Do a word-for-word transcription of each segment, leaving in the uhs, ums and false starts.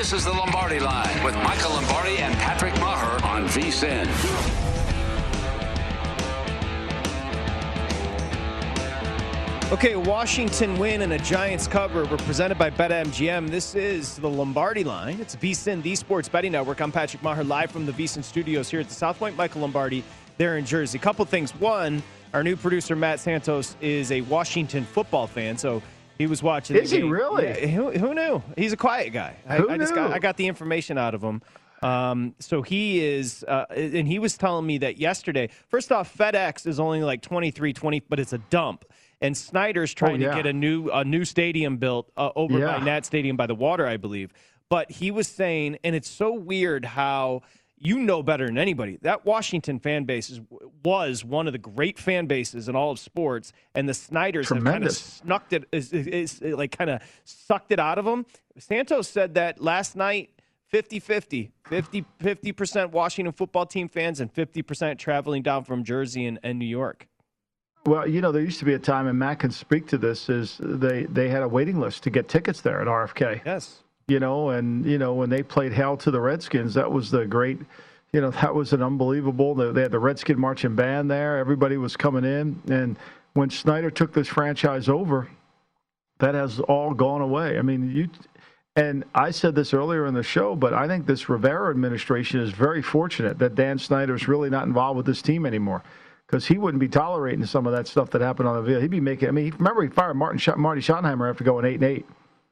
This is the Lombardi Line with Michael Lombardi and Patrick Maher on V S I N. Okay, a Washington win and a Giants cover were presented by BetMGM. This is the Lombardi Line. It's V S I N, the Sports Betting Network. I'm Patrick Maher, live from the V S I N studios here at the South Point. Michael Lombardi there in Jersey. Couple things. One, our new producer, Matt Santos, is a Washington football fan, so he was watching. Is the he game. really? Yeah, who, who knew? He's a quiet guy. I, Who I just knew? got, I got the information out of him. Um, so he is, uh, and he was telling me that yesterday. First off, FedEx is only like twenty-three twenty, but it's a dump. And Snyder's trying oh, yeah. to get a new a new stadium built uh, over Yeah. by Nat Stadium by the water, I believe. But he was saying, and it's so weird how you know better than anybody, that Washington fan base is, was one of the great fan bases in all of sports, and the Snyders have kind of snuck it, is, is, is, like kind of sucked it out of them. Santos said that last night, fifty-fifty, fifty percent Washington football team fans and fifty percent traveling down from Jersey and, and New York. Well, you know, there used to be a time, and Matt can speak to this, is they, they had a waiting list to get tickets there at R F K. Yes. You know, and, you know, when they played Hail to the Redskins, that was the great, you know, that was an unbelievable, they had the Redskin marching band there. Everybody was coming in. And when Snyder took this franchise over, that has all gone away. I mean, you, and I said this earlier in the show, but I think this Rivera administration is very fortunate that Dan Snyder's really not involved with this team anymore, because he wouldn't be tolerating some of that stuff that happened on the field. He'd be making, I mean, remember he fired Martin Sch- Marty Schottenheimer after going eight and eight.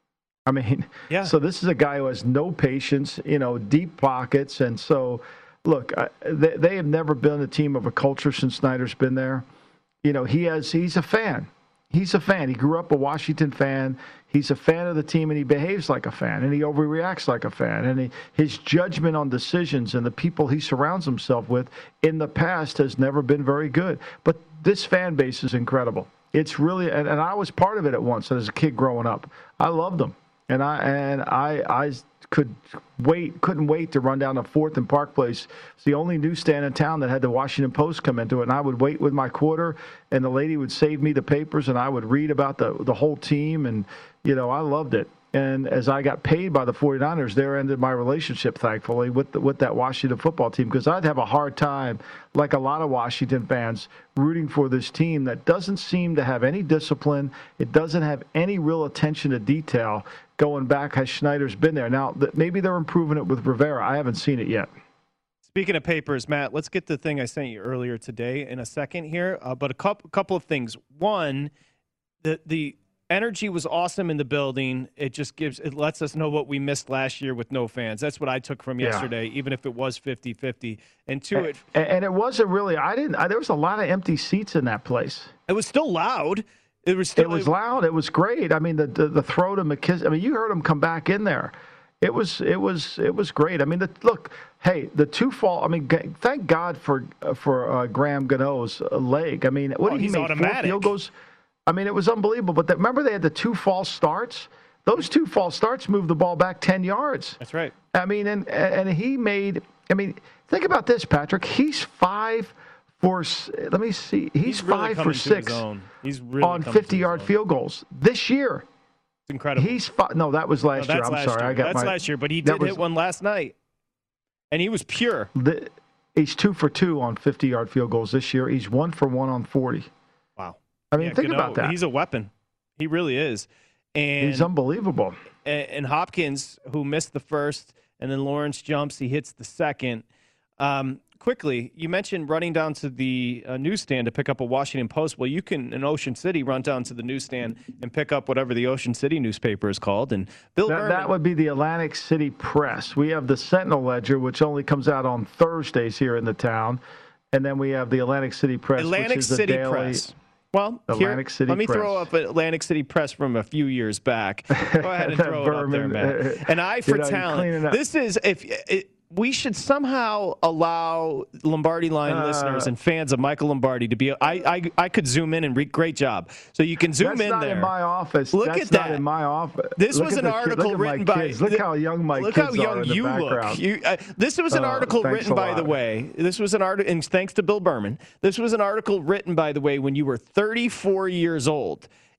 I mean, yeah. So this is a guy who has no patience, you know, deep pockets. And so, look, I, they, they have never been a team of a culture since Snyder's been there. You know, he has, he's a fan. He's a fan. He grew up a Washington fan. He's a fan of the team, and he behaves like a fan, and he overreacts like a fan. And he, his judgment on decisions and the people he surrounds himself with in the past has never been very good. But this fan base is incredible. It's really, and, and I was part of it at once as a kid growing up. I loved them. And I and I I could wait couldn't wait to run down to Fourth and Park Place. It's the only newsstand in town that had the Washington Post come into it, and I would wait with my quarter, and the lady would save me the papers, and I would read about the the whole team, and you know I loved it. And as I got paid by the 49ers, there ended my relationship, thankfully, with the, with that Washington football team, because I'd have a hard time, like a lot of Washington fans, rooting for this team that doesn't seem to have any discipline. It doesn't have any real attention to detail going back as Schneider's been there. Now, maybe they're improving it with Rivera. I haven't seen it yet. Speaking of papers, Matt, let's get the thing I sent you earlier today in a second here. Uh, but a couple, couple of things. One, the the energy was awesome in the building. It just gives, it lets us know what we missed last year with no fans. That's what I took from yesterday, yeah. Even if it was fifty-fifty. And two, and, it and it wasn't really. I didn't. I, there was a lot of empty seats in that place. It was still loud. It was still. It was loud. It was great. I mean, the the, the throw to McKissick. I mean, you heard him come back in there. It was it was it was great. I mean, the, look, hey, the two fall. I mean, thank God for for uh, Graham Gano's leg. I mean, what oh, did he he's make? automatic. Four field goals. I mean, it was unbelievable. But the, remember, they had the two false starts. Those two false starts moved the ball back ten yards. That's right. I mean, and and he made. I mean, think about this, Patrick. He's five for. Let me see. He's, He's really five for six. He's really on fifty-yard field goals this year. It's incredible. He's fi- no, that was last no, year. I'm last sorry, year. I got that's my, last year, but he did was, hit one last night, and he was pure. The, he's two for two on fifty-yard field goals this year. He's one for one on forty. Wow. I mean, yeah, think Gano, about that. He's a weapon. He really is. And he's unbelievable. And, and Hopkins, who missed the first, and then Lawrence jumps, he hits the second. Um, quickly, you mentioned running down to the uh, newsstand to pick up a Washington Post. Well, you can, in Ocean City, run down to the newsstand and pick up whatever the Ocean City newspaper is called. And Bill that, Berman, that would be the Atlantic City Press. We have the Sentinel Ledger, which only comes out on Thursdays here in the town. And then we have the Atlantic City Press, Atlantic which is City a daily... Press. Well, Atlantic here, City let me Press. throw up Atlantic City Press from a few years back. Go ahead and throw it up there, man. An eye for you know, talent. This is if it, we should somehow allow Lombardi Line uh, listeners and fans of Michael Lombardi to be. I I, I could zoom in and read. Great job. So you can zoom that's in not there. In my office. Look that's at that. Not in my office. This look was an the, article look written by. Kids. Look how young my look kids how young are in you the look. You, uh, this was an uh, article written, by the way. This was an article, and thanks to Bill Berman. This was an article written, by the way, when you were thirty-four years old.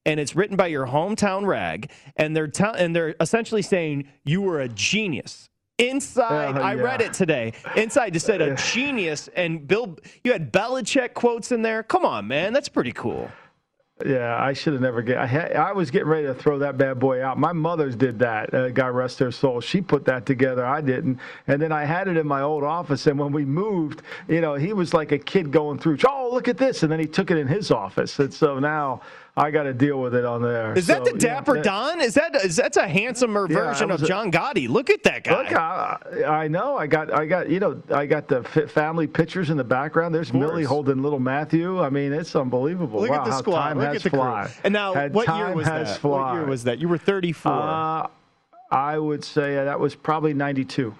and it's written by your hometown rag, and they're te- and they're essentially saying you were a genius. Inside, Uh, I yeah. read it today. Inside just said a genius, and Bill, you had Belichick quotes in there. Come on, man, that's pretty cool. Yeah, I should have never get. I, had, I was getting ready to throw that bad boy out. My mother's did that. Uh, God rest her soul. She put that together. I didn't. And then I had it in my old office. And when we moved, you know, he was like a kid going through. Oh, look at this! And then he took it in his office. And so now I got to deal with it on there. Is that so, the Dapper yeah, that, Don? Is that is that's a handsomer Yeah, version I of was a- John Gotti? Look at that guy. Look, I, I know. I got, I got, you know, I got the fi- family pictures in the background. There's Millie holding little Matthew. I mean, it's unbelievable. Look wow, at the how squad. time Look has at the fly. crew. And now, How what year time was has that? What year fly. was that? You were thirty-four. Uh, I would say that was probably ninety-two.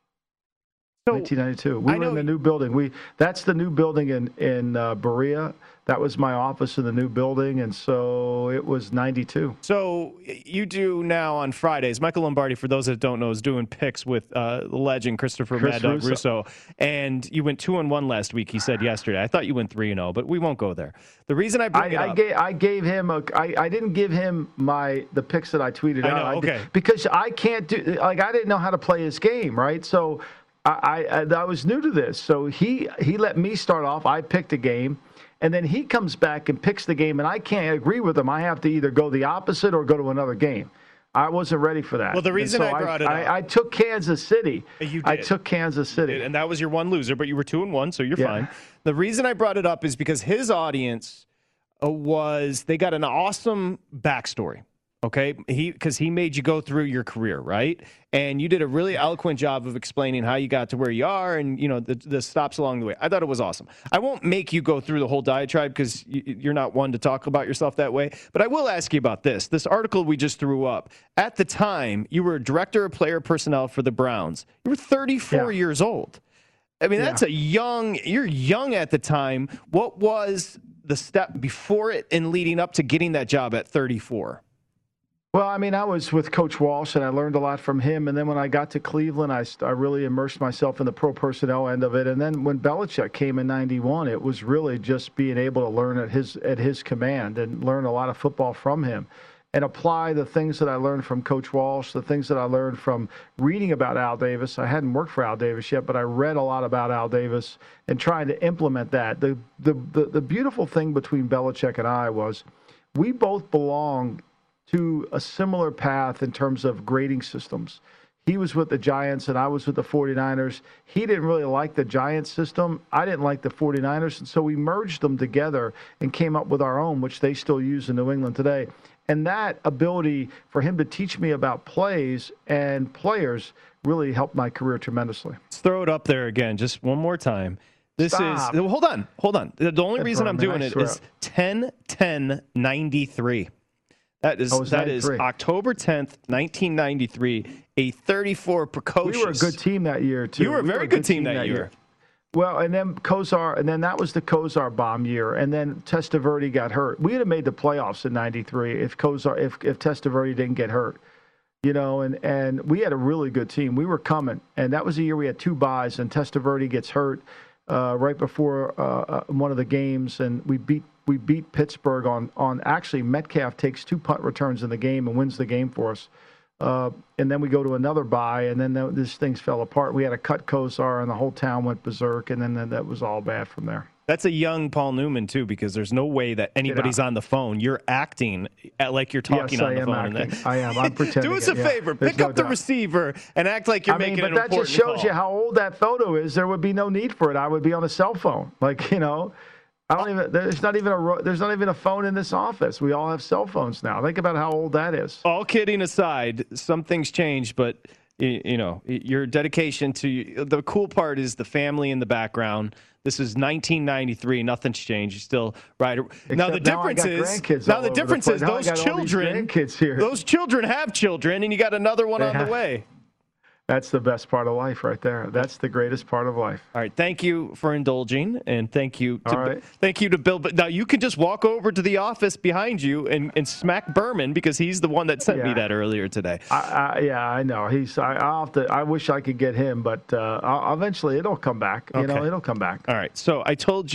So, nineteen ninety-two. We I were in know- the new building. We that's the new building in in uh, Berea. That was my office in the new building, and so it was ninety-two. So you do now on Fridays. Michael Lombardi, for those that don't know, is doing picks with uh, the legend Christopher Chris Mad Dog Russo. Russo, and you went two and one last week. He said yesterday. I thought you went three and zero, but we won't go there. The reason I bring I, it I up, gave I gave him a I, I didn't give him my the picks that I tweeted I out. know, did- okay. because I can't do like I didn't know how to play his game, right? So I, I I was new to this. So he he let me start off. I picked a game. And then he comes back and picks the game, and I can't agree with him. I have to either go the opposite or go to another game. I wasn't ready for that. Well, the And reason so I brought it I, up- I took Kansas City. You I did. took Kansas City. and that was your one loser, but you were two and one, so you're Yeah. fine. The reason I brought it up is because his audience uh, was they got an awesome backstory. Okay, he because he made you go through your career, right? And you did a really eloquent job of explaining how you got to where you are, and you know the, the stops along the way. I thought it was awesome. I won't make you go through the whole diatribe because you're not one to talk about yourself that way. But I will ask you about this. This article we just threw up. At the time, you were director of player personnel for the Browns. You were thirty-four Yeah. years old. I mean, Yeah. that's a young. You're young at the time. What was the step before it and leading up to getting that job at thirty-four? Well, I mean, I was with Coach Walsh, and I learned a lot from him. And then when I got to Cleveland, I, st- I really immersed myself in the pro personnel end of it. And then when Belichick came in ninety-one, it was really just being able to learn at his at his command and learn a lot of football from him and apply the things that I learned from Coach Walsh, the things that I learned from reading about Al Davis. I hadn't worked for Al Davis yet, but I read a lot about Al Davis and trying to implement that. The the the, the beautiful thing between Belichick and I was we both belonged to a similar path in terms of grading systems. He was with the Giants and I was with the 49ers. He didn't really like the Giants system. I didn't like the 49ers. And so we merged them together and came up with our own, which they still use in New England today. And that ability for him to teach me about plays and players really helped my career tremendously. Let's throw it up there again, just one more time. This Stop. is hold on, hold on. The only That's reason right, I'm man, doing I it swear. is ten ten ninety-three. That is Oh, it's that is ninety-three. October tenth, nineteen ninety-three. A thirty-four precocious. We were a good team that year, too. You were a We very good team that year. Well, and then Kozar, and then that was the Kozar bomb year, and then Testaverde got hurt. We would have made the playoffs in ninety-three if Kozar, if if Testaverde didn't get hurt, you know. And and we had a really good team. We were coming, and that was the year we had two buys, and Testaverde gets hurt uh, right before uh, uh, one of the games, and we beat we beat Pittsburgh on on actually Metcalf takes two punt returns in the game and wins the game for us. Uh, and then we go to another bye, and then th- this things fell apart. We had to cut Kozar, and the whole town went berserk, and then th- that was all bad from there. That's a young Paul Newman too, because there's no way that anybody's on the phone. You're acting at, like you're talking Yes, on I the am phone. acting. I am. I'm pretending. Do us a it, yeah. favor. There's Pick no up the doubt. receiver and act like you're I mean, making but an that important just shows call. you how old that photo is. There would be no need for it. I would be on a cell phone. Like, you know, I don't even. There's not even a. ro- There's not even a phone in this office. We all have cell phones now. Think about how old that is. All kidding aside, some things change, but y- you know your dedication to the cool part is the family in the background. This is nineteen ninety-three. Nothing's changed. You still right. Now the Except now I difference got is grandkids now all the over the difference place. is Now I those got all these children. grandkids here. Those children have children, and you got another one They on the have- way. That's the best part of life, right there. That's the greatest part of life. All right, thank you for indulging, and thank you to All right. thank you to Bill. But now you can just walk over to the office behind you and, and smack Berman because he's the one that sent me Yeah. that earlier today. I, I, yeah, I know. He's. I, I'll have to. I wish I could get him, but uh, I'll, eventually it'll come back. You know, Okay. it'll come back. All right, so I told you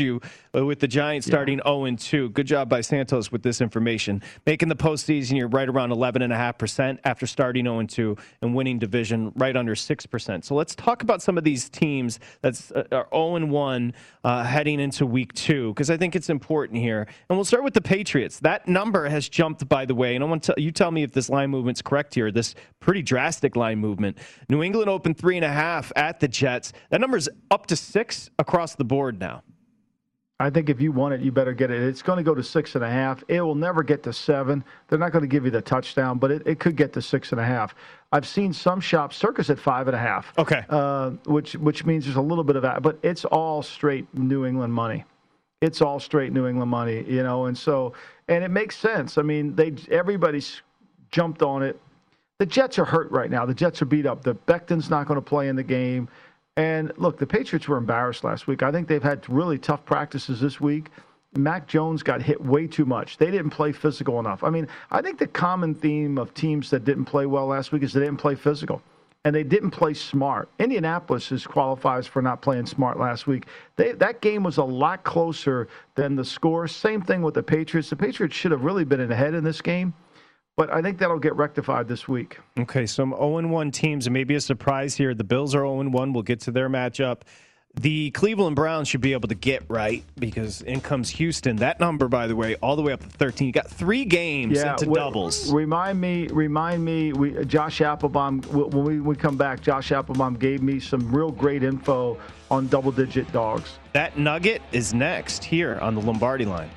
uh, with the Giants starting oh and two. Good job by Santos with this information. Making the postseason, you're right around eleven point five percent after starting oh and two and winning division right under six percent. So let's talk about some of these teams that uh, are oh and one uh, heading into week two, because I think it's important here. And we'll start with the Patriots. That number has jumped, by the way, and I want to you tell me if this line movement's correct here, this pretty drastic line movement. New England opened three and a half at the Jets. That number's up to six across the board now. I think if you want it, you better get it. It's going to go to six and a half. It will never get to seven. They're not going to give you the touchdown, but it, it could get to six and a half. I've seen some shops, Circus at five and a half. Okay. Uh, which which means there's a little bit of that, but it's all straight New England money. It's all straight New England money, you know, and so and it makes sense. I mean, they everybody's jumped on it. The Jets are hurt right now. The Jets are beat up. The Becton's not going to play in the game. And look, the Patriots were embarrassed last week. I think they've had really tough practices this week. Mac Jones got hit way too much. They didn't play physical enough. I mean, I think the common theme of teams that didn't play well last week is they didn't play physical. And they didn't play smart. Indianapolis is qualifies for not playing smart last week. They, that game was a lot closer than the score. Same thing with the Patriots. The Patriots should have really been ahead in this game. But I think that'll get rectified this week. Okay, some oh and one teams, and maybe a surprise here. The Bills are oh and one. We'll get to their matchup. The Cleveland Browns should be able to get right because in comes Houston. That number, by the way, all the way up to thirteen. You got three games yeah, into w- doubles. Remind me, remind me. We, Josh Applebaum, when we, we come back, Josh Applebaum gave me some real great info on double-digit dogs. That nugget is next here on the Lombardi Line.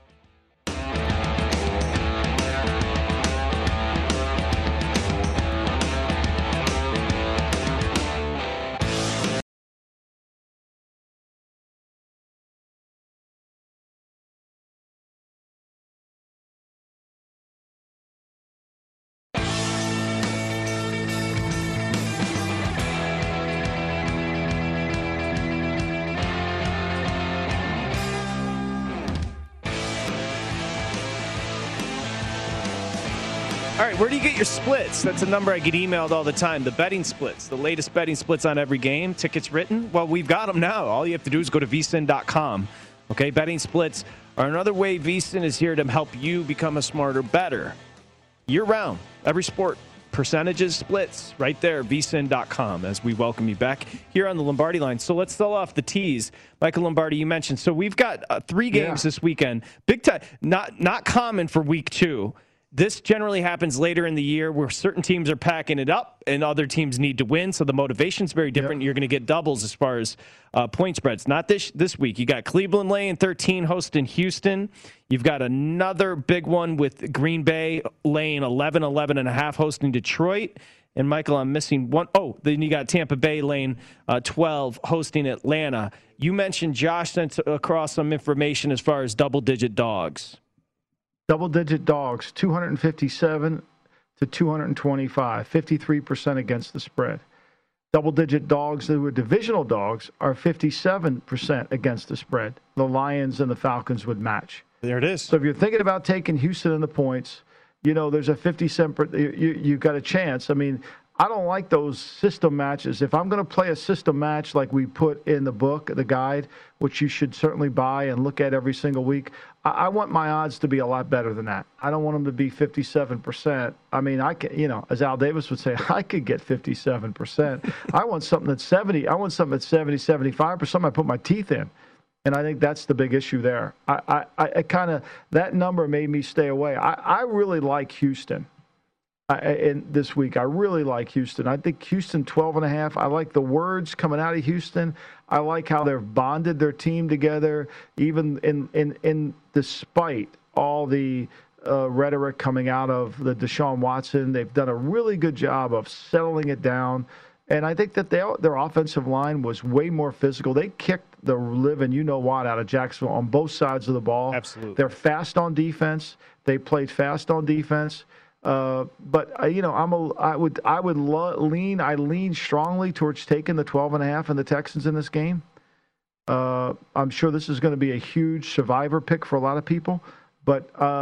All right, where do you get your splits? That's a number I get emailed all the time. The betting splits, the latest betting splits on every game. Tickets written? Well, we've got them now. All you have to do is go to V S I N dot com. Okay, betting splits are another way V S I N is here to help you become a smarter bettor. Year-round, every sport, percentages, splits, right there, V S I N dot com, as we welcome you back here on the Lombardi Line. So let's sell off the tees. Michael Lombardi, you mentioned. So we've got uh, three games yeah. this weekend. Big time, not not common for week two. This generally happens later in the year where certain teams are packing it up and other teams need to win, so the motivation's very different. Yep. You're going to get doubles as far as uh, point spreads. Not this this week. You got Cleveland laying thirteen hosting Houston. You've got another big one with Green Bay laying eleven, eleven and a half hosting Detroit. And, Michael, I'm missing one. Oh, then you got Tampa Bay laying uh, twelve hosting Atlanta. You mentioned Josh sent across some information as far as double-digit dogs. Double-digit dogs, two fifty-seven to two twenty-five, fifty-three percent against the spread. Double-digit dogs that were divisional dogs are fifty-seven percent against the spread. The Lions and the Falcons would match. There it is. So if you're thinking about taking Houston in the points, you know, there's a fifty-seven percent, you, you've got a chance. I mean, I don't like those system matches. If I'm going to play a system match like we put in the book, the guide, which you should certainly buy and look at every single week, I, I want my odds to be a lot better than that. I don't want them to be fifty-seven percent. I mean, I can, you know, as Al Davis would say, I could get fifty-seven percent. I want something that's seventy. I want something that's seventy, seventy-five percent. I put my teeth in. And I think that's the big issue there. I, I, I kind of, that number made me stay away. I, I really like Houston. I, in this week, I really like Houston. I think Houston twelve and a half. I like the words coming out of Houston. I like how they've bonded their team together, even in in, in despite all the uh, rhetoric coming out of the Deshaun Watson. They've done a really good job of settling it down. And I think that they, their offensive line was way more physical. They kicked the living you know what out of Jacksonville on both sides of the ball. Absolutely. They're fast on defense. They played fast on defense. Uh, but uh, you know, I'm a, I would, I would lo- lean, I lean strongly towards taking the twelve and a half and the Texans in this game. Uh, I'm sure this is going to be a huge survivor pick for a lot of people, but uh,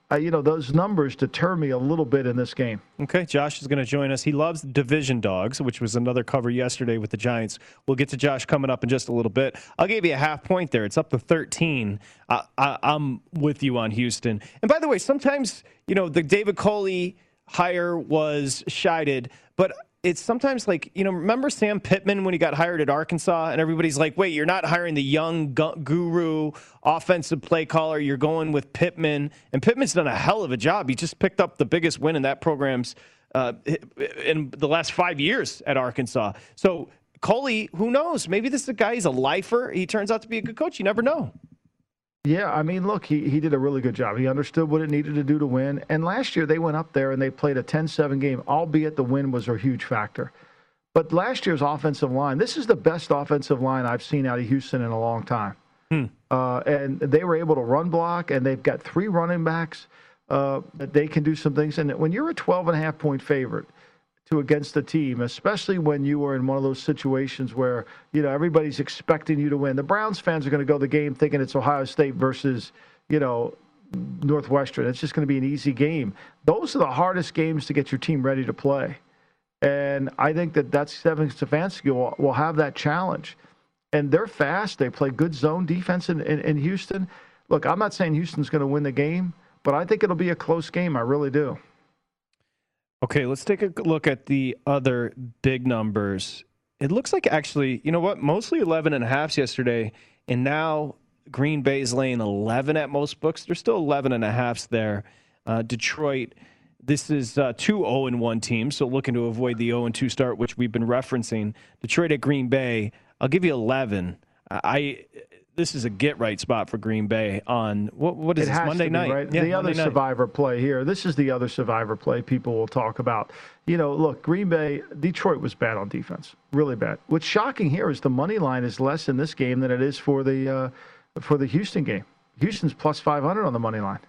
uh, you know, those numbers deter me a little bit in this game. Okay, Josh is going to join us. He loves division dogs, which was another cover yesterday with the Giants. We'll get to Josh coming up in just a little bit. I'll give you a half point there. It's up to thirteen. I, I, I'm with you on Houston. And by the way, sometimes, you know, the David Culley hire was shied, but it's sometimes like, you know, remember Sam Pittman when he got hired at Arkansas and everybody's like, wait, you're not hiring the young gu- guru offensive play caller. You're going with Pittman. And Pittman's done a hell of a job. He just picked up the biggest win in that program's uh, in the last five years at Arkansas. So Culley, who knows? Maybe this is a guy, he's a lifer. He turns out to be a good coach. You never know. Yeah, I mean, look, he, he did a really good job. He understood what it needed to do to win. And last year they went up there and they played a ten seven game, albeit the win was a huge factor. But last year's offensive line, this is the best offensive line I've seen out of Houston in a long time. Hmm. Uh, and they were able to run block, and they've got three running backs uh, that they can do some things. And when you're a twelve and a half point favorite to against the team, especially when you are in one of those situations where, you know, everybody's expecting you to win. The Browns fans are going to go to the game thinking it's Ohio State versus, you know, Northwestern. It's just going to be an easy game. Those are the hardest games to get your team ready to play. And I think that that's Kevin Stefanski will, will have that challenge. And they're fast. They play good zone defense in, in, in Houston. Look, I'm not saying Houston's going to win the game, but I think it'll be a close game. I really do. Okay, let's take a look at the other big numbers. It looks like actually, you know what, mostly eleven and a halves yesterday, and now Green Bay's laying eleven at most books. There's still eleven and a halves there. Uh, Detroit, this is uh, two oh and one teams, so looking to avoid the oh and two start, which we've been referencing. Detroit at Green Bay, I'll give you eleven. I This is a get-right spot for Green Bay on, what, what is it this, has Monday to be, night? Right? Yeah, the Monday other night. survivor play here. This is the other survivor play people will talk about. You know, look, Green Bay, Detroit was bad on defense, really bad. What's shocking here is the money line is less in this game than it is for the uh, for the Houston game. Houston's plus five hundred on the money line.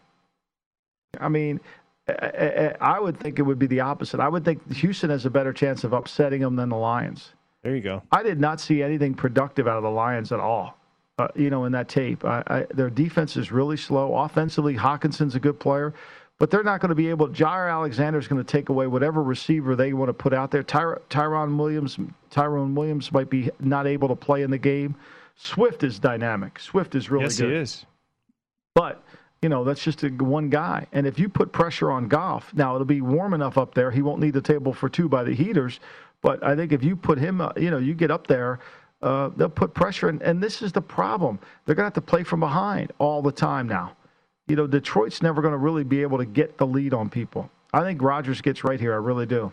I mean, I, I would think it would be the opposite. I would think Houston has a better chance of upsetting them than the Lions. There you go. I did not see anything productive out of the Lions at all. Uh, you know, in that tape. I, I, their defense is really slow. Offensively, Hawkinson's a good player, but they're not going to be able. Jair Alexander's going to take away whatever receiver they want to put out there. Ty, Tyron Williams, Tyrone Williams might be not able to play in the game. Swift is dynamic. Swift is really yes, good. Yes, he is. But, you know, that's just a, one guy. And if you put pressure on Goff, now it'll be warm enough up there. He won't need the table for two by the heaters. But I think if you put him, uh, you know, you get up there, Uh, they'll put pressure, and, and this is the problem. They're going to have to play from behind all the time now. You know, Detroit's never going to really be able to get the lead on people. I think Rodgers gets right here. I really do.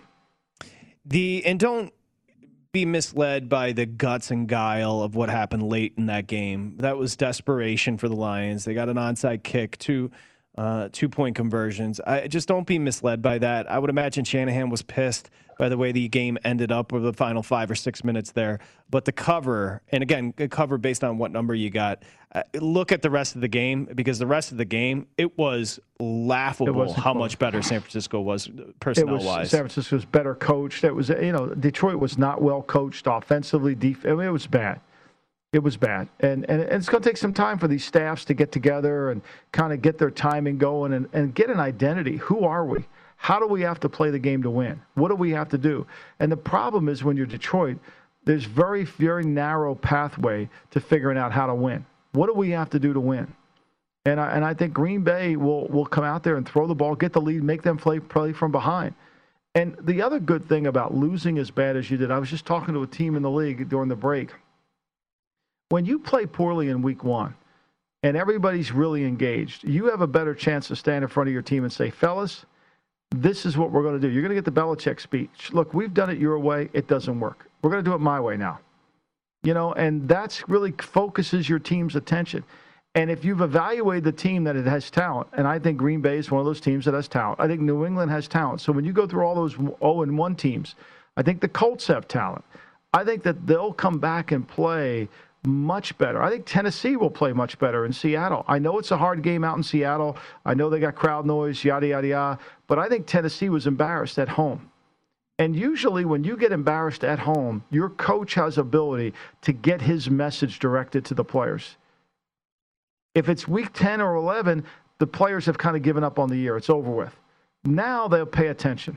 The and don't be misled by the guts and guile of what happened late in that game. That was desperation for the Lions. They got an onside kick, two uh, two-point conversions. I just don't be misled by that. I would imagine Shanahan was pissed by the way the game ended up with the final five or six minutes there. But the cover, and again, cover based on what number you got, uh, look at the rest of the game, because the rest of the game, it was laughable it how close. much better San Francisco was personnel-wise. San Francisco was better coached. It was, you know, Detroit was not well coached offensively. Def- I mean, it was bad. It was bad. And, and, and it's going to take some time for these staffs to get together and kind of get their timing going and, and get an identity. Who are we? How do we have to play the game to win? What do we have to do? And the problem is when you're Detroit, there's very, very narrow pathway to figuring out how to win. What do we have to do to win? And I, and I think Green Bay will, will come out there and throw the ball, get the lead, make them play, play from behind. And the other good thing about losing as bad as you did, I was just talking to a team in the league during the break. When you play poorly in week one and everybody's really engaged, you have a better chance to stand in front of your team and say, fellas, this is what we're going to do. You're going to get the Belichick speech. Look, we've done it your way. It doesn't work. We're going to do it my way now. You know, and that's really focuses your team's attention. And if you've evaluated the team that it has talent, and I think Green Bay is one of those teams that has talent. I think New England has talent. So when you go through all those oh and one teams, I think the Colts have talent. I think that they'll come back and play much better. I think Tennessee will play much better in Seattle. I know it's a hard game out in Seattle. I know they got crowd noise, yada, yada, yada. But I think Tennessee was embarrassed at home. And usually when you get embarrassed at home, your coach has ability to get his message directed to the players. If it's week ten or eleven, the players have kind of given up on the year. It's over with. Now they'll pay attention.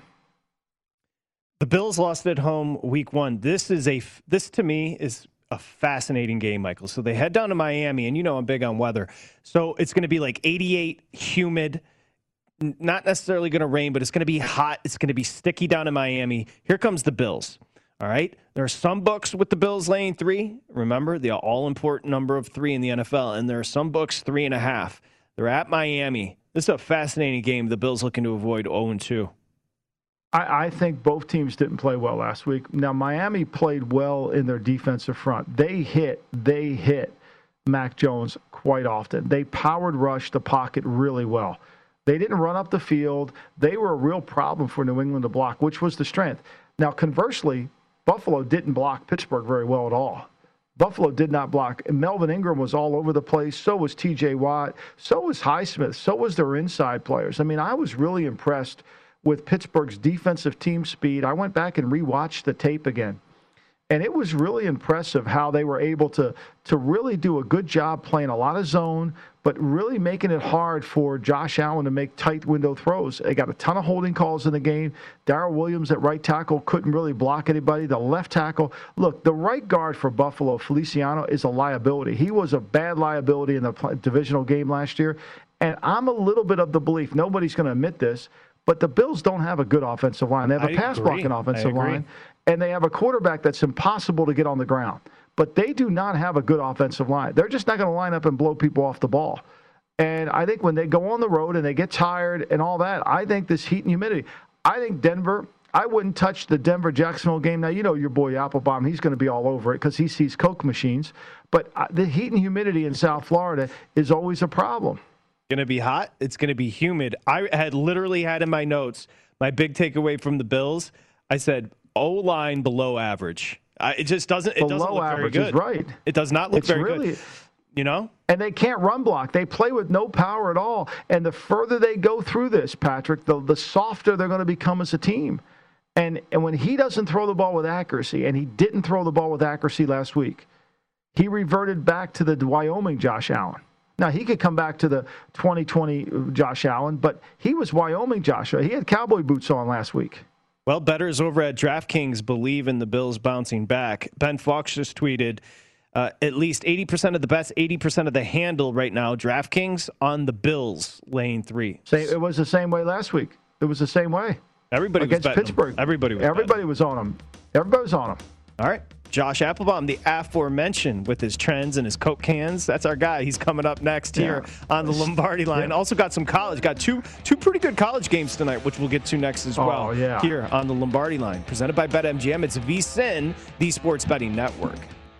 The Bills lost at home week one. This is a this to me is a fascinating game, Michael. So they head down to Miami, and you know I'm big on weather. So it's going to be like eighty-eight, humid, not necessarily going to rain, but it's going to be hot. It's going to be sticky down in Miami. Here comes the Bills. All right. There are some books with the Bills laying three. Remember, the all-important number of three in the N F L. And there are some books three and a half. They're at Miami. This is a fascinating game. The Bills looking to avoid oh and two. I, I think both teams didn't play well last week. Now, Miami played well in their defensive front. They hit, they hit Mac Jones quite often. They powered rush the pocket really well. They didn't run up the field. They were a real problem for New England to block, which was the strength. Now, conversely, Buffalo didn't block Pittsburgh very well at all. Buffalo did not block. Melvin Ingram was all over the place. So was T J Watt. So was Highsmith. So was their inside players. I mean, I was really impressed with Pittsburgh's defensive team speed. I went back and rewatched the tape again. And it was really impressive how they were able to, to really do a good job playing a lot of zone, but really making it hard for Josh Allen to make tight window throws. They got a ton of holding calls in the game. Darrell Williams at right tackle couldn't really block anybody. The left tackle, look, the right guard for Buffalo, Feliciano, is a liability. He was a bad liability in the divisional game last year. And I'm a little bit of the belief, nobody's going to admit this, but the Bills don't have a good offensive line. They have a pass-blocking offensive line, and they have a quarterback that's impossible to get on the ground. But they do not have a good offensive line. They're just not going to line up and blow people off the ball. And I think when they go on the road and they get tired and all that, I think this heat and humidity. I think Denver, I wouldn't touch the Denver-Jacksonville game. Now, you know your boy Applebaum, he's going to be all over it because he sees Coke machines. But the heat and humidity in South Florida is always a problem. Going to be hot. It's going to be humid. I had literally had in my notes, my big takeaway from the Bills, I said, O-line below average. I, it just doesn't, it below doesn't look average very good. Is right. It does not look it's very really, good. You know? And they can't run block. They play with no power at all. And the further they go through this, Patrick, the, the softer they're going to become as a team. And, and when he doesn't throw the ball with accuracy, and he didn't throw the ball with accuracy last week, he reverted back to the Wyoming Josh Allen. Now, he could come back to the twenty twenty Josh Allen, but he was Wyoming Josh. He had cowboy boots on last week. Well, bettors over at DraftKings believe in the Bills bouncing back. Ben Fox just tweeted, uh, at least eighty percent of the bets, eighty percent of the handle right now, DraftKings on the Bills laying three. Same, it was the same way last week. It was the same way. Everybody against was betting Pittsburgh. Them. Everybody was Everybody betting. was on him. Everybody was on him. All right. Josh Applebaum, the aforementioned with his trends and his Coke cans. That's our guy. He's coming up next here yeah. on the Lombardi line. Yeah. Also got some college. Got two two pretty good college games tonight, which we'll get to next as well. Oh, yeah. Here on the Lombardi line. Presented by BetMGM. It's VSiN, the Sports Betting Network.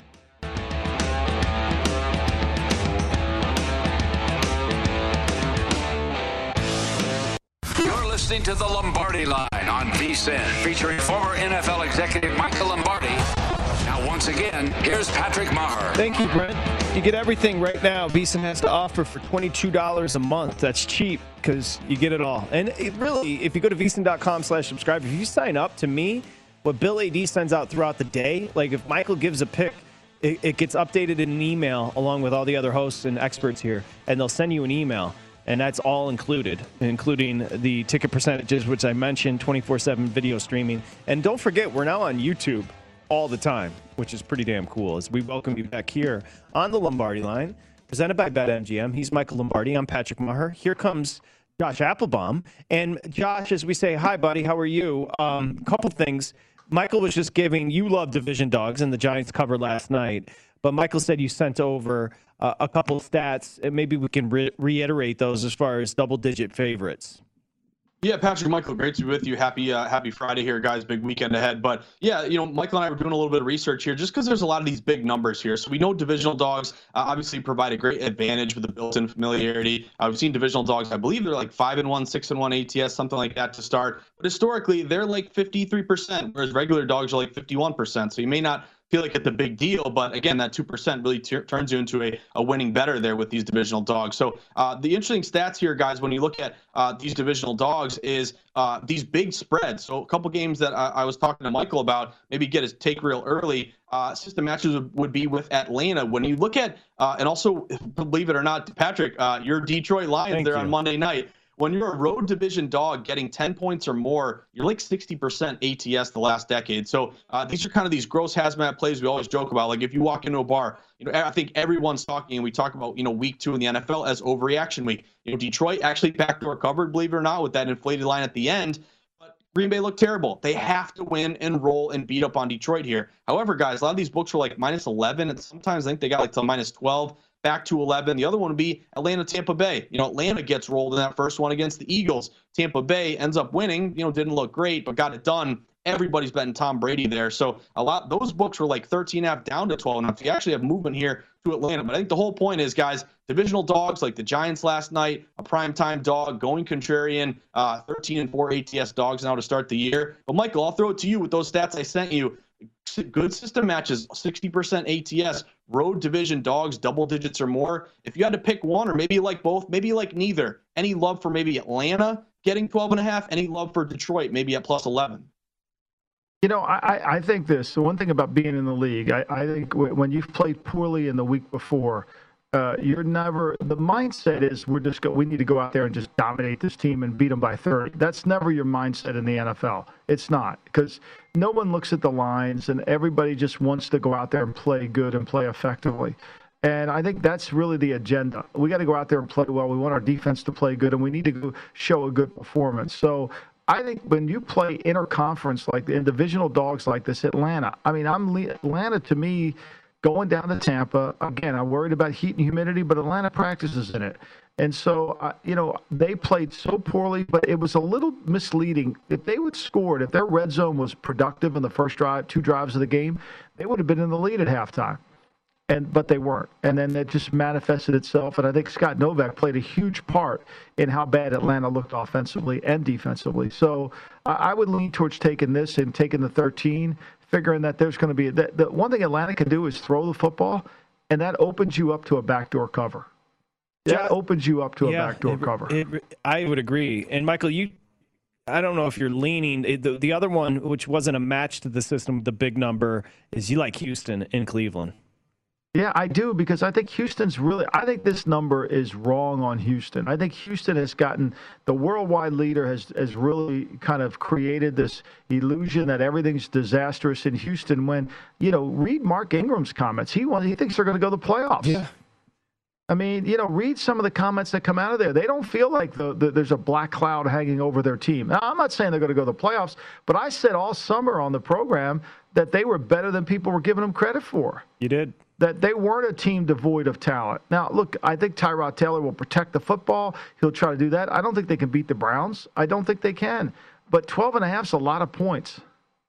Listening to the Lombardi Line on VSiN, featuring former N F L executive Michael Lombardi. Now, once again, here's Patrick Maher. Thank you, Brent. You get everything right now VSiN has to offer for twenty-two dollars a month. That's cheap because you get it all. And it really, if you go to VSiN.com slash subscribe, if you sign up, to me, what Bill A D sends out throughout the day, like if Michael gives a pick, it, it gets updated in an email along with all the other hosts and experts here, and they'll send you an email. And that's all included, including the ticket percentages, which I mentioned, twenty-four seven video streaming. And don't forget, we're now on YouTube all the time, which is pretty damn cool, as we welcome you back here on the Lombardi Line, presented by BetMGM. He's Michael Lombardi. I'm Patrick Maher. Here comes Josh Applebaum. And Josh, as we say, hi, buddy, how are you? A um, couple things. Michael was just giving, you love division dogs, and the Giants covered last night. But Michael said you sent over uh, a couple stats, and maybe we can re- reiterate those as far as double-digit favorites. Yeah, Patrick, Michael, great to be with you. Happy uh, happy Friday here, guys. Big weekend ahead. But, yeah, you know, Michael and I were doing a little bit of research here just because there's a lot of these big numbers here. So we know divisional dogs uh, obviously provide a great advantage with the built-in familiarity. Uh, we've seen divisional dogs, I believe they're like five and one, six and one A T S, something like that to start. But historically, they're like fifty-three percent, whereas regular dogs are like fifty-one percent. So you may not feel like it's a big deal. But again, that two percent really t- turns you into a, a winning better there with these divisional dogs. So uh, the interesting stats here, guys, when you look at uh, these divisional dogs is uh, these big spreads. So a couple games that I, I was talking to Michael about, maybe get his take real early. Uh, system matches would, would be with Atlanta. When you look at, uh, and also, believe it or not, Patrick, uh, your Detroit Lions Thank there you. on Monday night. When you're a road division dog getting ten points or more, you're like sixty percent A T S the last decade. So uh, these are kind of these gross hazmat plays we always joke about. Like if you walk into a bar, you know, I think everyone's talking, and we talk about, you know, week two in the N F L as overreaction week. You know, Detroit actually backdoor covered, believe it or not, with that inflated line at the end. But Green Bay looked terrible. They have to win and roll and beat up on Detroit here. However, guys, a lot of these books were like minus eleven, and sometimes I think they got like to minus twelve. Back to eleven. The other one would be Atlanta, Tampa Bay. You know, Atlanta gets rolled in that first one against the Eagles. Tampa Bay ends up winning. You know, didn't look great, but got it done. Everybody's betting Tom Brady there. So a lot, those books were like thirteen and a half down to twelve and a half. You actually have movement here to Atlanta. But I think the whole point is, guys, divisional dogs like the Giants last night, a primetime dog going contrarian, uh, thirteen and four A T S dogs now to start the year. But Michael, I'll throw it to you with those stats I sent you. Good system matches, sixty percent A T S, road division dogs, double digits or more. If you had to pick one, or maybe you like both, maybe you like neither. Any love for maybe Atlanta getting twelve and a half? Any love for Detroit, maybe at plus eleven? You know, I, I think this. So one thing about being in the league, I, I think when you've played poorly in the week before, uh, you're never. The mindset is we're just go. We need to go out there and just dominate this team and beat them by thirty. That's never your mindset in the N F L. It's not, because no one looks at the lines, and everybody just wants to go out there and play good and play effectively. And I think that's really the agenda. We got to go out there and play well. We want our defense to play good, and we need to go show a good performance. So I think when you play interconference like the in divisional dogs like this, Atlanta. I mean, I'm Atlanta to me. Going down to Tampa, again, I'm worried about heat and humidity, but Atlanta practices in it. And so, uh, you know, they played so poorly, but it was a little misleading. If they would score, if their red zone was productive in the first drive, two drives of the game, they would have been in the lead at halftime. And but they weren't. And then it just manifested itself. And I think Scott Novak played a huge part in how bad Atlanta looked offensively and defensively. So uh, I would lean towards taking this and taking the thirteen, figuring that there's going to be that the one thing Atlanta can do is throw the football, and that opens you up to a backdoor cover. That Yeah. opens you up to a Yeah, backdoor it- cover. it- I would agree. And Michael, you, I don't know if you're leaning. it- The, the other one, which wasn't a match to the system, the big number, is you like Houston in Cleveland. Yeah, I do, because I think Houston's really – I think this number is wrong on Houston. I think Houston has gotten – the worldwide leader has, has really kind of created this illusion that everything's disastrous in Houston when, you know, read Mark Ingram's comments. He wants, he thinks they're going to go to the playoffs. Yeah. I mean, you know, read some of the comments that come out of there. They don't feel like the, the, there's a black cloud hanging over their team. Now, I'm not saying they're going to go to the playoffs, but I said all summer on the program that they were better than people were giving them credit for. You did. That they weren't a team devoid of talent. Now, look, I think Tyrod Taylor will protect the football. He'll try to do that. I don't think they can beat the Browns. I don't think they can. But twelve and a half is a lot of points.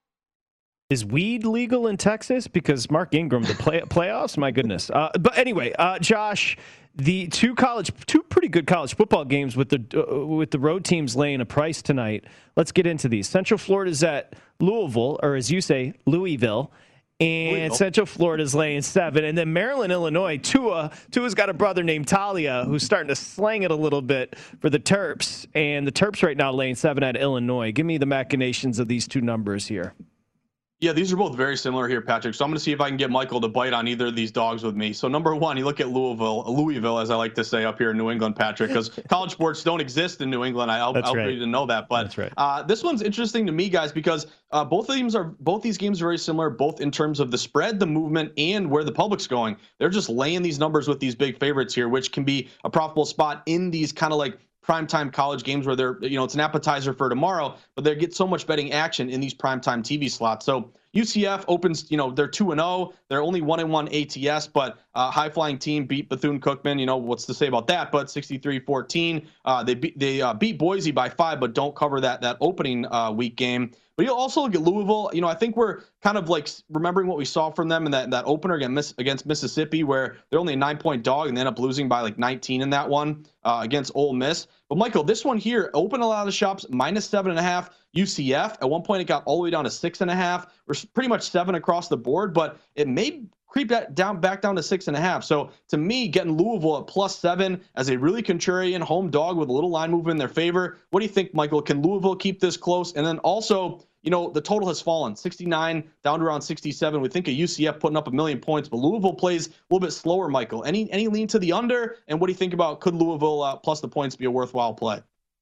Is weed legal in Texas? Because Mark Ingram, the play, playoffs, my goodness. Uh, but anyway, uh, Josh, the two college, two pretty good college football games with the uh, with the road teams laying a price tonight. Let's get into these. Central Florida's at Louisville, or as you say, Louisville. And Louisville. Central Florida's laying seven. And then Maryland, Illinois, Tua. Tua's got a brother named Talia who's starting to slang it a little bit for the Terps. And the Terps right now laying seven at Illinois. Give me the machinations of these two numbers here. Yeah, these are both very similar here, Patrick. So I'm going to see if I can get Michael to bite on either of these dogs with me. So number one, you look at Louisville, Louisville, as I like to say up here in New England, Patrick, because college sports don't exist in New England. I, I'll, That's I'll right. for you to know that. But That's right. uh, this one's interesting to me, guys, because uh, both of these are both these games are very similar, both in terms of the spread, the movement, and where the public's going. They're just laying these numbers with these big favorites here, which can be a profitable spot in these kind of like primetime college games where they're, you know, it's an appetizer for tomorrow, but they get so much betting action in these primetime T V slots. So U C F opens, you know, they're two and oh. They're only one and one A T S, but uh, high-flying team beat Bethune-Cookman. You know, what's to say about that? But sixty-three fourteen. Uh, they beat, they uh, beat Boise by five, but don't cover that that opening uh, week game. But you'll also look at Louisville. You know, I think we're kind of like remembering what we saw from them in that, that opener against, against Mississippi, where they're only a nine-point dog and they end up losing by like nineteen in that one uh, against Ole Miss. But, Michael, this one here, open a lot of shops, minus seven and a half. U C F. At one point, it got all the way down to six and a half. We're pretty much seven across the board, but it may creep that down back down to six and a half. So to me, getting Louisville at plus seven as a really contrarian home dog with a little line movement in their favor. What do you think, Michael? Can Louisville keep this close? And then also, you know, the total has fallen sixty-nine down to around sixty-seven. We think of U C F putting up a million points, but Louisville plays a little bit slower, Michael. Any any lean to the under? And what do you think about could Louisville uh, plus the points be a worthwhile play?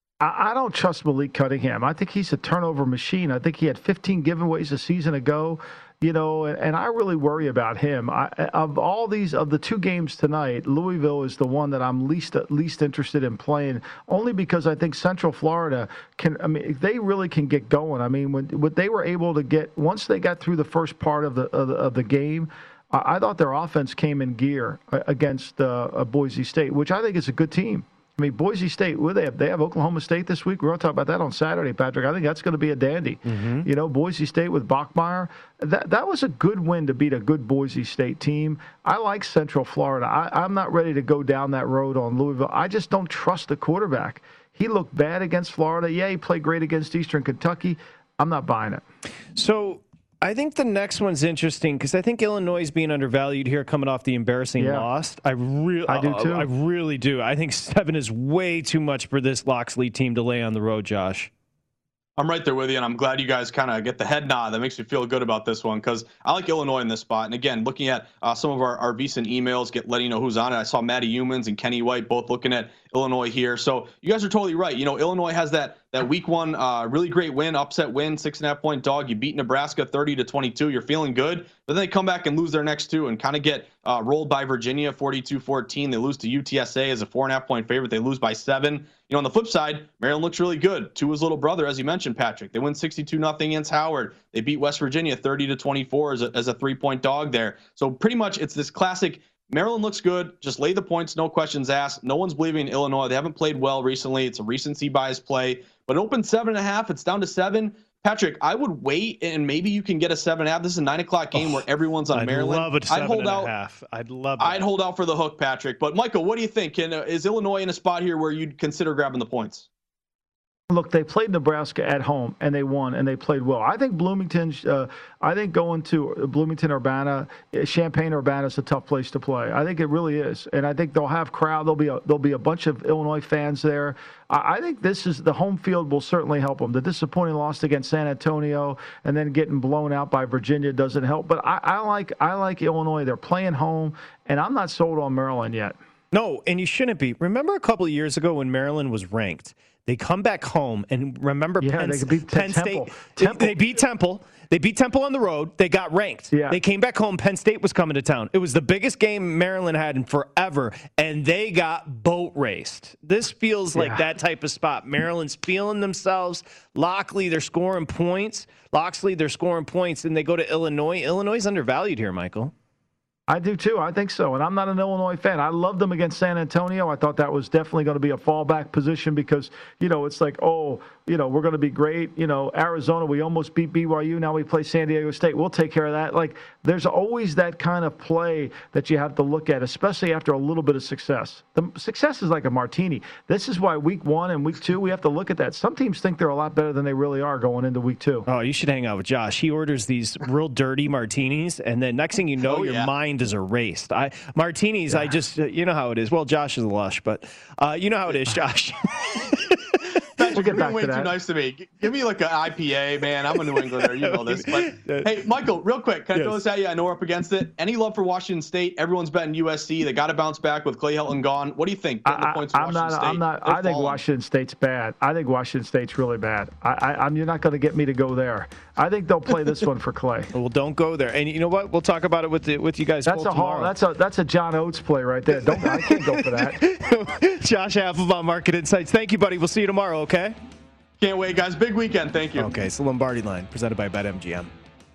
I don't trust Malik Cunningham. I think he's a turnover machine. I think he had fifteen giveaways a season ago, you know, and, and I really worry about him. I, of all these, of the two games tonight, Louisville is the one that I'm least least interested in playing, only because I think Central Florida can. I mean, they really can get going. I mean, when what they were able to get once they got through the first part of the of the, of the game. I thought their offense came in gear against uh, Boise State, which I think is a good team. I mean, Boise State, well, they have they have Oklahoma State this week. We're going to talk about that on Saturday, Patrick. I think that's going to be a dandy. Mm-hmm. You know, Boise State with Bachmeier. That that was a good win to beat a good Boise State team. I like Central Florida. I, I'm not ready to go down that road on Louisville. I just don't trust the quarterback. He looked bad against Florida. Yeah, he played great against Eastern Kentucky. I'm not buying it. So I think the next one's interesting because I think Illinois is being undervalued here coming off the embarrassing yeah. loss. I really, I do too. I, I really do. I think seven is way too much for this Loxley team to lay on the road, Josh. I'm right there with you, and I'm glad you guys kind of get the head nod. That makes me feel good about this one because I like Illinois in this spot. And again, looking at uh, some of our, our recent emails, get letting you know who's on it. I saw Matty Humans and Kenny White both looking at Illinois here. So you guys are totally right. You know, Illinois has that that week one uh, really great win, upset win, six and a half point dog. You beat Nebraska thirty to twenty-two. You're feeling good. But then they come back and lose their next two and kind of get uh, rolled by Virginia forty-two fourteen. They lose to U T S A as a four and a half point favorite. They lose by seven. You know, on the flip side, Maryland looks really good. Tua's little brother, as you mentioned, Patrick. They win sixty-two nothing against Howard. They beat West Virginia thirty to twenty-four as a, as a three-point dog there. So pretty much it's this classic Maryland looks good. Just lay the points, no questions asked. No one's believing in Illinois. They haven't played well recently. It's a recency bias play. But it opened seven and a half. It's down to seven. Patrick, I would wait, and maybe you can get a seven and a half. This is a nine o'clock game oh, where everyone's on I'd Maryland. Love a seven I'd hold and out. A half. I'd love. That. I'd hold out for the hook, Patrick. But Michael, what do you think? Can, uh, is Illinois in a spot here where you'd consider grabbing the points? Look, they played Nebraska at home, and they won, and they played well. I think Bloomington, uh, I think going to Bloomington-Urbana, Champaign-Urbana is a tough place to play. I think it really is, and I think they'll have crowd. There'll be a, there'll be a bunch of Illinois fans there. I, I think this is the home field will certainly help them. The disappointing loss against San Antonio and then getting blown out by Virginia doesn't help. But I, I like I like Illinois. They're playing home, and I'm not sold on Maryland yet. No, and you shouldn't be. Remember a couple of years ago when Maryland was ranked? They come back home, and remember yeah, Penn, they beat Penn Temple. State. Temple. They, they beat Temple. They beat Temple on the road. They got ranked. Yeah. They came back home. Penn State was coming to town. It was the biggest game Maryland had in forever, and they got boat raced. This feels like yeah. that type of spot. Maryland's feeling themselves. Lockley, they're scoring points. Loxley, they're scoring points, and they go to Illinois. Illinois is undervalued here, Michael. I do too. I think so. And I'm not an Illinois fan. I loved them against San Antonio. I thought that was definitely going to be a fallback position because, you know, it's like, oh, you know, we're going to be great. You know, Arizona, we almost beat B Y U. Now we play San Diego State. We'll take care of that. Like, there's always that kind of play that you have to look at, especially after a little bit of success. The success is like a martini. This is why week one and week two, we have to look at that. Some teams think they're a lot better than they really are going into week two. Oh, you should hang out with Josh. He orders these real dirty martinis, and then next thing you know, oh, your yeah. mind is erased. I martinis, yeah. I just, uh, you know how it is. Well, Josh is a lush, but uh, you know how it is, Josh. We'll get back way to that. Too nice to me. Give me like an I P A, man. I'm a New Englander. You know this. But hey, Michael, real quick, can I yes. throw this at you? I know we're up against it. Any love for Washington State? Everyone's betting U S C. They got to bounce back with Clay Helton gone. What do you think? I, points I'm not. State. I'm not. They're I think falling. Washington State's bad. I think Washington State's really bad. I, I, I'm. You're not going to get me to go there. I think they'll play this one for Clay. Well, don't go there. And you know what? We'll talk about it with the, with you guys. That's a tomorrow. That's a that's a John Oates play right there. Don't. I can't go for that. Josh Applebaum, Market Insights. Thank you, buddy. We'll see you tomorrow. Okay. Can't wait, guys. Big weekend. Thank you. Okay, it's the Lombardi Line, presented by BetMGM.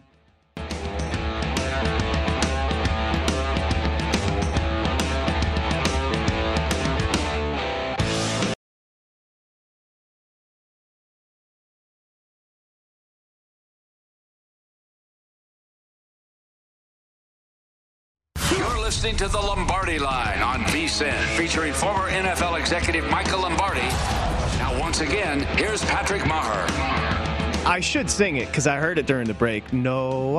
You're listening to the Lombardi Line on V S I N, featuring former N F L executive Michael Lombardi. Now, once again, here's Patrick Maher. I should sing it because I heard it during the break. No,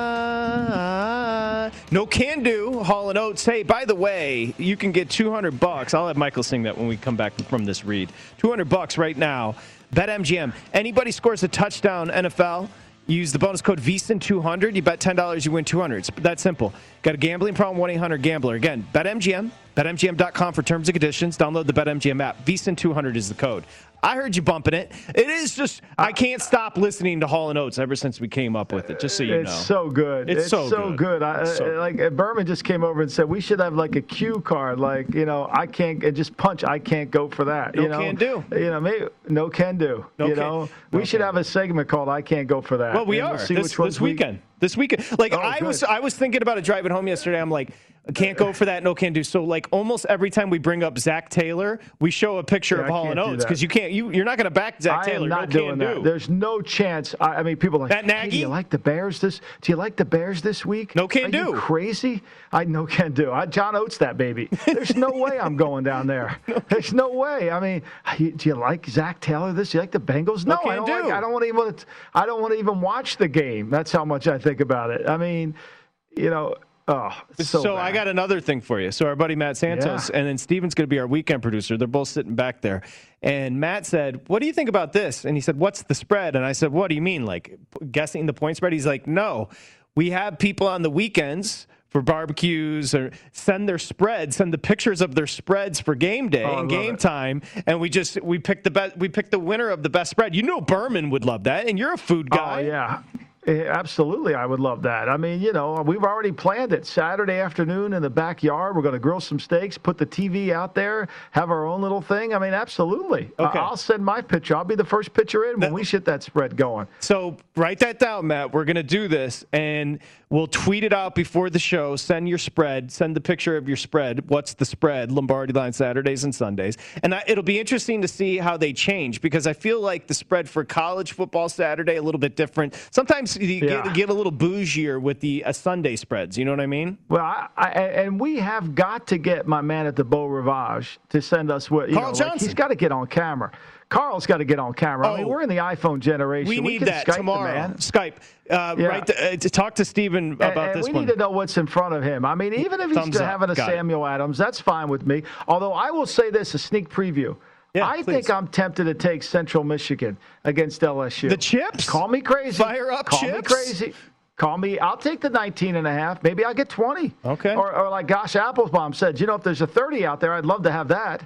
I, no can do. Hall and Oates. Hey, by the way, you can get two hundred bucks. I'll have Michael sing that when we come back from this read. two hundred bucks right now. BetMGM. Anybody scores a touchdown N F L, use the bonus code V S I N two hundred. You bet ten dollars, you win two hundred. It's that simple. Got a gambling problem? one eight hundred gambler. Again, BetMGM. Bet M G M dot com for terms and conditions. Download the BetMGM app. V S I N two hundred is the code. I heard you bumping it. It is just, I can't stop listening to Hall and Oates ever since we came up with it, just so you it's know. It's so good. It's, it's so, so good. good. I, so good. Like Berman just came over and said, we should have like a cue card. Like, you know, I can't, just punch, I can't go for that. No you know? can do. You know, maybe, no can do. No you can, know, no we should can. have a segment called I Can't Go for That. Well, we and are we'll see this, which this weekend. We... This weekend. Like, oh, I good. was I was thinking about it driving home yesterday. I'm like, I can't go for that, no can do. So, like, almost every time we bring up Zach Taylor, we show a picture yeah, of Hall and Oates because you can't, you, you're not going to back Zach I Taylor. am not no doing can that. do. There's no chance. I, I mean, people are like, Matt Nagy? hey, do you like the Bears this? Do you like the Bears this week? No can are do. You crazy? I no can do. I John Oates that baby. There's no way I'm going down there. There's no way. I mean, do you like Zach Taylor this? Do you like the Bengals? No, no I don't. do. Like, I don't want to even. I don't want to even watch the game. That's how much I think about it. I mean, you know. Oh, so, so I got another thing for you. So our buddy Matt Santos yeah. and then Steven's going to be our weekend producer. They're both sitting back there. And Matt said, what do you think about this? And he said, what's the spread? And I said, what do you mean? Like guessing the point spread? He's like, no, we have people on the weekends for barbecues or send their spreads, send the pictures of their spreads for game day oh, and game it. time. And we just, we picked the best, we picked the winner of the best spread. You know, Berman would love that. And you're a food guy. Oh, yeah. Absolutely, I would love that. I mean, you know, we've already planned it. Saturday afternoon in the backyard, we're going to grill some steaks, put the T V out there, have our own little thing. I mean, absolutely. Okay. Uh, I'll send my picture. I'll be the first pitcher in when that, we get that spread going. So write that down, Matt. We're going to do this, and we'll tweet it out before the show. Send your spread. Send the picture of your spread. What's the spread? Lombardi Line Saturdays and Sundays. And I, it'll be interesting to see how they change because I feel like the spread for college football Saturday a little bit different. Sometimes you yeah. get, get a little bougier with the uh, Sunday spreads. You know what I mean? Well, I, I, and we have got to get my man at the Beau Rivage to send us what you Carl know. Johnson. Like he's got to get on camera. Carl's got to get on camera. Oh, I mean, we're in the iPhone generation. We need we can that Skype tomorrow. The man. Skype. Uh, yeah. right to, uh, to talk to Steven about and, and this we one. We need to know what's in front of him. I mean, even if he's Thumbs up. having a Got Samuel it. Adams, that's fine with me. Although I will say this, a sneak preview. Yeah, I please. think I'm tempted to take Central Michigan against L S U. The Chips? Call me crazy. Fire up Call Chips? me crazy. Call me. I'll take the nineteen and a half. Maybe I'll get twenty. Okay. Or, or like Gosh Applebaum said, you know, if there's a thirty out there, I'd love to have that.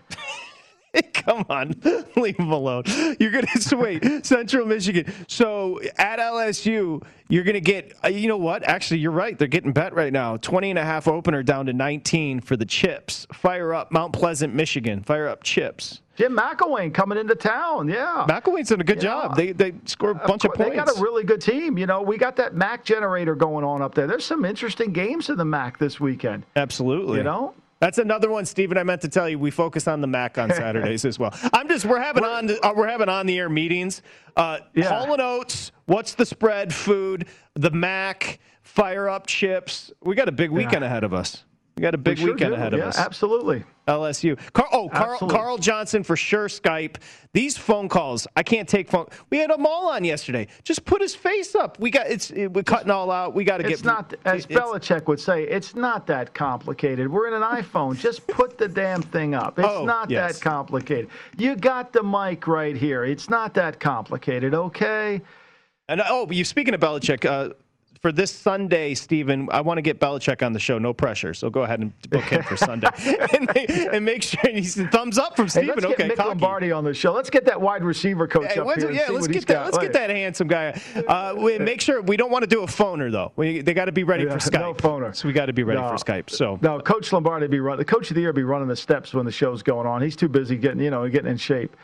Come on, leave him alone. You're going to wait. Central Michigan. So at L S U, you're going to get, uh, you know what? Actually, you're right. They're getting bet right now. twenty and a half opener down to nineteen for the Chips. Fire up Mount Pleasant, Michigan. Fire up Chips. Jim McElwain coming into town. Yeah. McElwain's done a good Yeah. job. They they scored a bunch of, of points. They got a really good team. You know, we got that M A C generator going on up there. There's some interesting games in the M A C this weekend. Absolutely. You know? That's another one, Steven. I meant to tell you, we focus on the M A C on Saturdays as well. I'm just we're having on uh, we're having on the air meetings. Uh, Yeah. Hall and Oates, what's the spread? Food, the M A C, fire up Chips. We got a big weekend Yeah. ahead of us. We got a big We sure weekend do. ahead of yeah, us. Absolutely. L S U. Carl, oh, Carl, Absolutely. Carl Johnson for sure. Skype. These phone calls, I can't take phone. We had them all on yesterday. Just put his face up. We got it's. It, we're cutting all out. We got to get. It's not, as it, it's, Belichick would say, it's not that complicated. We're in an iPhone. Just put the damn thing up. It's Oh, not yes. that complicated. You got the mic right here. It's not that complicated, okay? And oh, you speaking of Belichick. Uh, For this Sunday, Steven, I want to get Belichick on the show. No pressure. So go ahead and book him for Sunday. and, make, and make sure he's thumbs up from Hey, Steven. let's okay, get Nick cocky. Lombardi on the show. Let's get that wide receiver coach Hey, up when's- here. and yeah, see let's what get he's that. got. Let's get that handsome guy. Uh, we make sure we don't want to do a phoner though. We, they got to be ready Yeah, for Skype. no phoner. So we got to be ready No. for Skype. So No, Coach Lombardi be run. The coach of the year be running the steps when the show's going on. He's too busy getting, you know, getting in shape.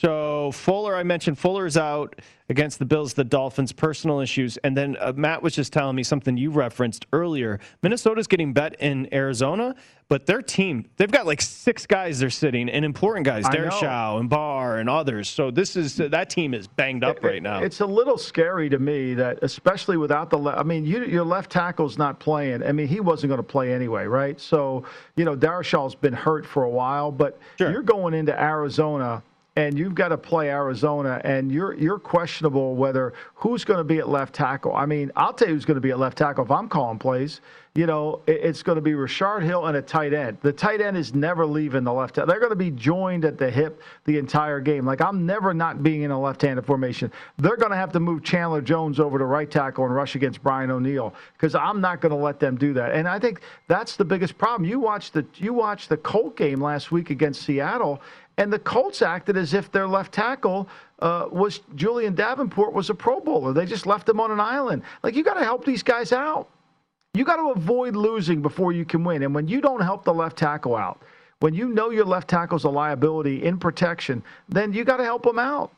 So Fuller, I mentioned Fuller's out against the Bills, the Dolphins, personal issues. And then uh, Matt was just telling me something you referenced earlier. Minnesota's getting bet in Arizona, but their team, they've got like six guys they're sitting, and important guys, I know. Dershaw and Barr and others. So this is, uh, that team is banged up right now. It's a little scary to me that, especially without the, le- I mean, you, your left tackle's not playing. I mean, he wasn't going to play anyway, right? So, you know, Darshaw's been hurt for a while, but Sure. you're going into Arizona and you've got to play Arizona, and you're you're questionable whether who's going to be at left tackle. I mean, I'll tell you who's going to be at left tackle if I'm calling plays. You know, it, it's going to be Rashard Hill and a tight end. The tight end is never leaving the left tackle. They're going to be joined at the hip the entire game. Like, I'm never not being in a left-handed formation. They're going to have to move Chandler Jones over to right tackle and rush against Brian O'Neill, because I'm not going to let them do that. And I think that's the biggest problem. You watched the you watched the Colt game last week against Seattle, and the Colts acted as if their left tackle uh, was Julian Davenport was a Pro Bowler. They just left him on an island. Like, you got to help these guys out. You got to avoid losing before you can win. And when you don't help the left tackle out, when you know your left tackle's a liability in protection, then you got to help them out.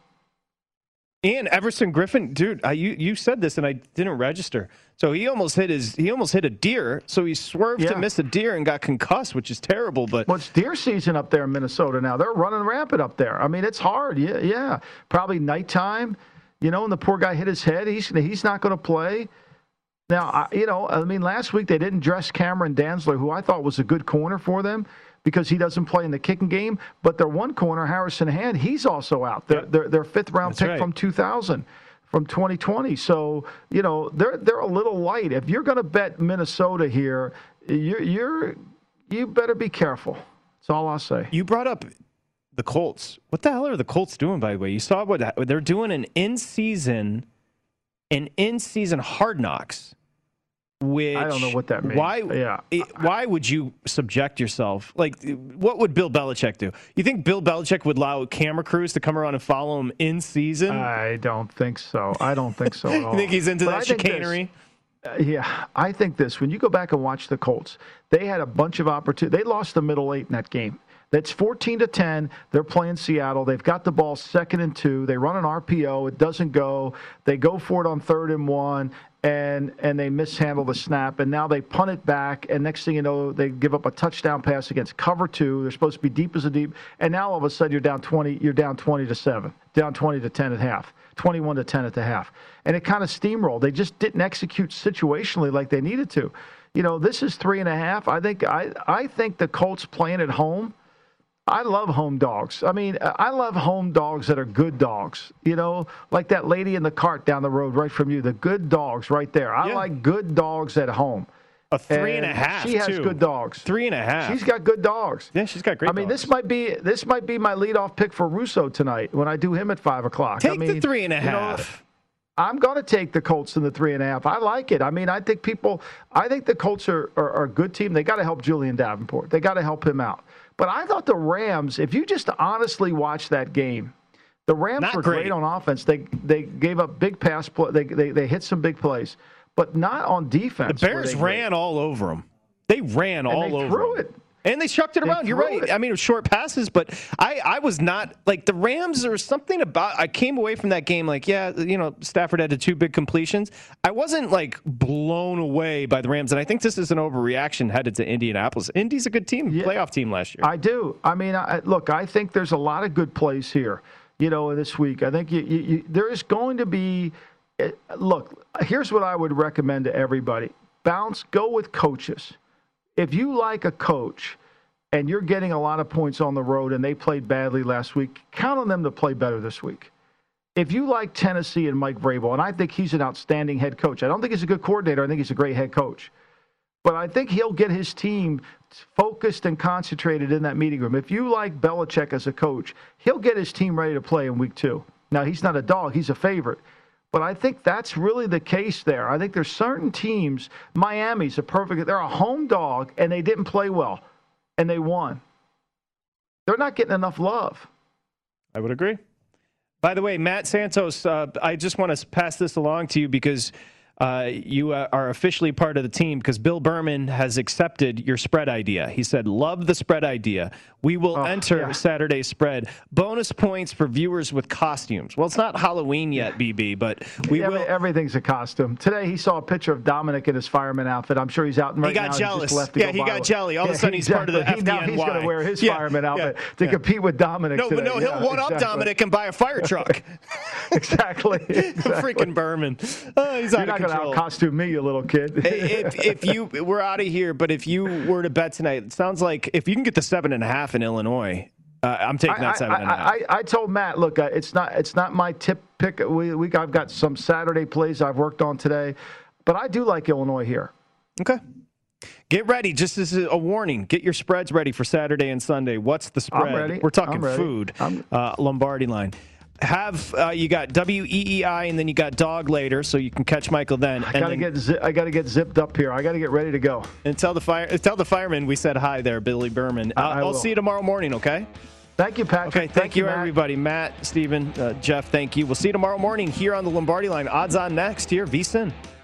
And Everson Griffin, dude, I, you you said this and I didn't register. So he almost hit his he almost hit a deer. So he swerved yeah. to miss a deer and got concussed, which is terrible. But well, it's deer season up there in Minnesota now. They're running rampant up there. I mean, it's hard. Yeah, yeah. Probably nighttime, you know, and the poor guy hit his head. He's he's not going to play. Now, I, you know, I mean, last week they didn't dress Cameron Dantzler, who I thought was a good corner for them, because he doesn't play in the kicking game. But their one corner, Harrison Hand, he's also out. Their their, their fifth round That's pick right. from two thousand, from twenty twenty. So, you know, they're they're a little light. If you're going to bet Minnesota here, you're you're you better be careful. That's all I'll say. you brought up the Colts. What the hell are the Colts doing, by the way? You saw what they're doing an in-season, an in-season Hard Knocks. Which, I don't know what that means. Why? Yeah. Why would you subject yourself? Like, what would Bill Belichick do? You think Bill Belichick would allow camera crews to come around and follow him in season? I don't think so. I don't think so at all. You think he's into But that I think chicanery? This, uh, yeah, I think this. When you go back and watch the Colts, they had a bunch of opportunities. They lost the middle eight in that game. That's fourteen to ten. They're playing Seattle. They've got the ball second and two. They run an R P O. It doesn't go. They go for it on third and one, and and they mishandle the snap. And now they punt it back. And next thing you know, they give up a touchdown pass against cover two. They're supposed to be deep as a deep. And now all of a sudden you're down twenty. You're down twenty to seven. Down twenty to ten at half. twenty-one to ten at the half. And it kind of steamrolled. They just didn't execute situationally like they needed to. You know, this is three and a half. I think I I think the Colts playing at home. I love home dogs. I mean, I love home dogs that are good dogs. You know, like that lady in the cart down the road right from you. The good dogs right there. I Yeah. like good dogs at home. A three and, and a half. She has too. good dogs. Three and a half. She's got good dogs. Yeah, she's got great. I mean, dogs. this might be this might be my leadoff pick for Russo tonight when I do him at five o'clock. Take I mean, the three and a you know, half. I'm going to take the Colts in the three and a half. I like it. I mean, I think people, I think the Colts are, are, are a good team. They got to help Julian Davenport. They got to help him out. But I thought the Rams, if you just honestly watch that game, the Rams Not were great. great on offense. They they gave up big pass play. They, they they hit some big plays, but not on defense. The Bears ran all over them. They ran and all they over threw them. it. And they chucked it They around. You're threw right. it. I mean, it was short passes, but I, I was not like the Rams. There was something about. I came away from that game like, yeah, you know, Stafford had the two big completions. I wasn't like blown away by the Rams, and I think this is an overreaction headed to Indianapolis. Indy's a good team, Yeah. playoff team last year. I do. I mean, I, look, I think there's a lot of good plays here. You know, this week, I think you, you, you, there is going to be. Uh, look, here's what I would recommend to everybody: bounce, go with coaches. If you like a coach and you're getting a lot of points on the road and they played badly last week, count on them to play better this week. If you like Tennessee and Mike Vrabel, and I think he's an outstanding head coach. I don't think he's a good coordinator. I think he's a great head coach. But I think he'll get his team focused and concentrated in that meeting room. If you like Belichick as a coach, he'll get his team ready to play in week two. Now, he's not a dog. He's a favorite. But I think that's really the case there. I think there's certain teams. Miami's a perfect. They're a home dog, and they didn't play well, and they won. They're not getting enough love. I would agree. By the way, Matt Santos, uh, I just want to pass this along to you because uh, you uh, are officially part of the team because Bill Berman has accepted your spread idea. He said, love the spread idea. We will Oh, enter yeah. Saturday's spread. Bonus points for viewers with costumes. Well, it's not Halloween yet, B B, but we Every, will. Everything's a costume. Today he saw a picture of Dominic in his fireman outfit. I'm sure he's out right He got now. jealous. Just left to Yeah, go he buy got one. jelly. All of a sudden he's part of the exactly. He- Now he's going F D N Y. to wear his Yeah, fireman yeah, outfit to yeah. compete with Dominic No, today. but no, he'll Yeah, one up exactly. Dominic and buy a fire truck. exactly. exactly. Freaking Berman. Oh, he's You're out not of going to control. out-costume me, you little kid. if if you we're out of here, but if you were to bet tonight, it sounds like if you can get the seven and a half in Illinois, Uh, I'm taking that seven I, and a half. I, I, I told Matt, look, uh, it's not it's not my tip pick. We, we I've got some Saturday plays I've worked on today, but I do like Illinois here. Okay. Get ready. Just as a warning, get your spreads ready for Saturday and Sunday. What's the spread? I'm ready. We're talking I'm ready. food. I'm... Uh, Lombardi line. Have uh, you got W E E I and then you got dog later, so you can catch Michael then. I and gotta then, get zi- I gotta get zipped up here. I gotta get ready to go. and tell the fire tell the fireman we said hi there, Billy Berman. Uh, I, I I'll will. see you tomorrow morning. Okay. Thank you, Patrick. Okay. Thank, thank you, Matt. everybody. Matt, Steven, uh, Jeff. Thank you. We'll see you tomorrow morning here on the Lombardi line. Odds on next here, VSiN.